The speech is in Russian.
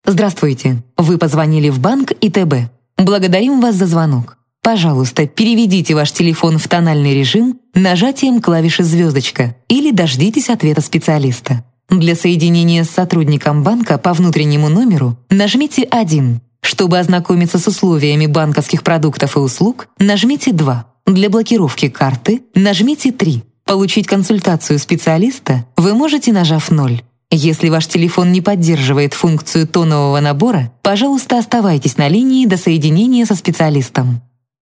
Здравствуйте. Вы позвонили в банк ИТБ. Благодарим вас за звонок. Пожалуйста, переведите ваш телефон в тональный режим нажатием клавиши «звездочка» или дождитесь ответа специалиста. Для соединения с сотрудником банка по внутреннему номеру нажмите 1. Чтобы ознакомиться с условиями банковских продуктов и услуг, нажмите 2. Для блокировки карты нажмите 3. Получить консультацию специалиста вы можете, нажав 0. Если ваш телефон не поддерживает функцию тонового набора, пожалуйста, оставайтесь на линии до соединения со специалистом.